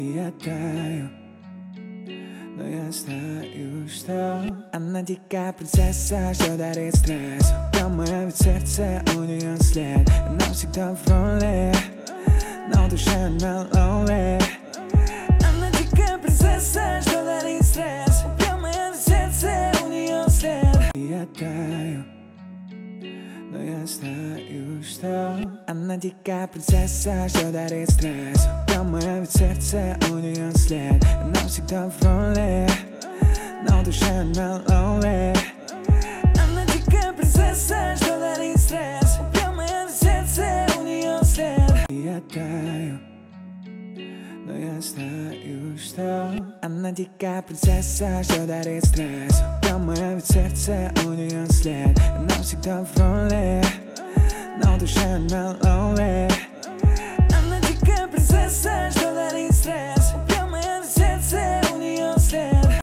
Я таю, но я знаю, что она дикая принцесса, что дарит стресс. Прямо ведь сердце у нее след. Она всегда в роли, но в душе она lonely. Она дикая принцесса, что дарит стресс. Прямо ведь сердце у нее след. Я таю, но я знаю, что она дикая принцесса, что дарит стресс. Прямо ведь сердце у нее след. Она всегда в роли, но в душе она lonely. Она дикая принцесса, что дарит стресс. Прямо ведь сердце у нее след. Я таю, но я знаю, что она дикая принцесса, что дарит стресс. Прямо ведь сердце у нее след. Она всегда в роли, но в душе она lonely.